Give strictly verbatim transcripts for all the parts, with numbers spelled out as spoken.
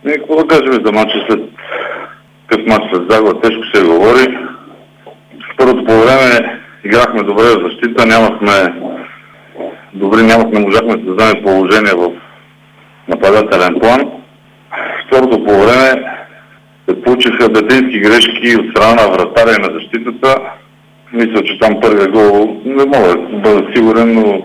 И какво да кажем за матча след къс матч след загуба, тежко се говори. В първото по време играхме добре в защита, нямахме добри, нямахме, можахме да вземем положение в нападателен план. Второто по време се получиха детински грешки от страна на вратаря и на защитата. Мисля, че там първият гол не мога да бъда сигурен, но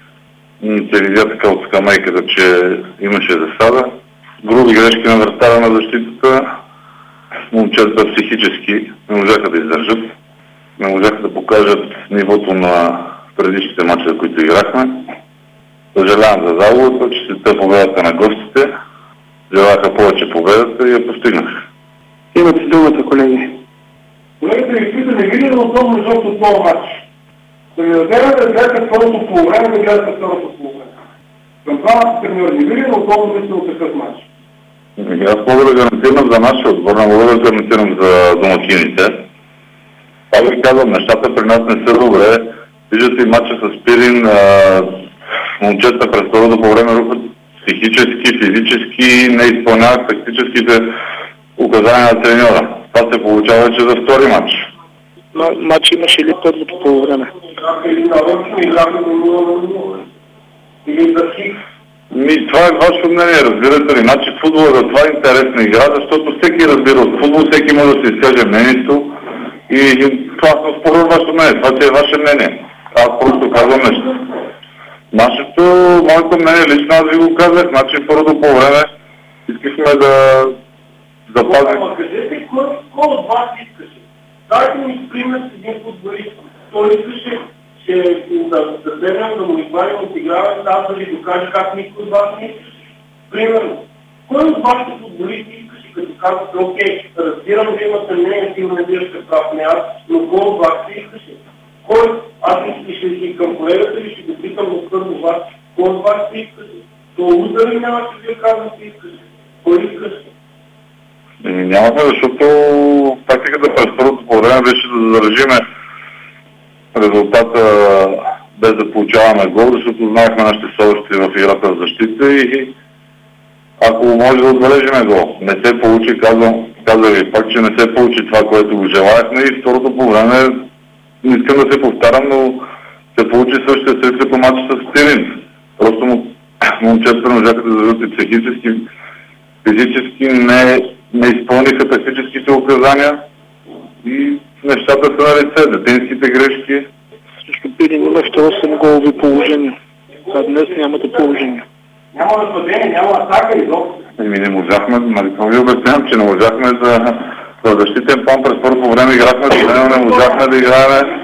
се видя така от скамейката, че имаше засада. Груби грешки на вратаря на защитата. Момчета психически не можаха да издържат. Не можаха да покажат нивото на предишните мачове, които играхме. Съжалявам за загубата, че след победата на гостите. Желаха повече победата и я постигнаха. Имате думата, колеги. Колегите ви пита, не види ли удобно жълто от този матч? Да ви разгледате да гледате второто полувреме, да гледате второто полувреме. Към двамата треньори, не види ли удобно мисля от такъв матч? Аз мога да гарантирам за нашия отбор, не мога да гарантирам за домакините. Това ви казвам, нещата при нас не са добре. Виждате и матча с Пирин, момчета през второто по време рухат психически, физически, не изпълняват тактическите указания на треньора. Това се получава, че за втори матч. Матч имаше ли първото по време? Или нарочно, играхме до нула на нула. Или за хик. Ми, това е вашето мнение, разбирате ли. Значи футбол е за това интересна игра, защото всеки разбира от футбол, всеки може да се изкаже мнението. И това съм спорил вашето мнение, това си е ваше мнение. Аз просто казвам нещо. Нашето, моето мнение лично, аз ви го казах, значи първото по време искахме да запазим. Ама кажете, кой от вас искаше? Дайте ми пример с един футболист. Той искаше, че да седнем, да му избавим от играване, аз да ви докаже как никой от вас не искаше. Примерно, кой от вашите футболисти искаше, като казвате, окей, разбирам, че имате мнение, сигурно не вие ще прав, не аз, но кой от вас се искаше? Кой? Аз ще си към колегата ви, ще го питам от първо вас, кой от вас се искаше? То удари нямаше да ви казвам, че искаше. Кой искаше? Нямахме, защото тактиката през първото по време беше да задържиме резултата без да получаваме гол, защото знаехме нашите слабости в играта в защита и ако може да отбележиме гол. Не се получи, казвам, казах ви пак, че не се получи това, което го желаяхме и второто по време, не искам да се повтарям, но се получи същия след като матч с Пирин. Просто му, момчета можаха да зададат и психически, физически не, не изпълниха тактическите указания и нещата са на лице, детинските грешки. Срещу Пирин имахте осем голови положения, а днес нямате положение. Няма нападение, няма атака и изобщо. Еми не можахме, нали ви обяснявам, че не можахме за, за защитен план през първо време играхме, не можахме да играем